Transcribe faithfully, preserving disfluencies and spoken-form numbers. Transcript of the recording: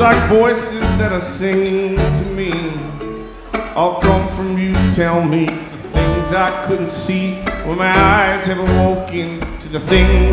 like voices that are singing to me all come from you. Tell me the things I couldn't see when my eyes have awoken to the things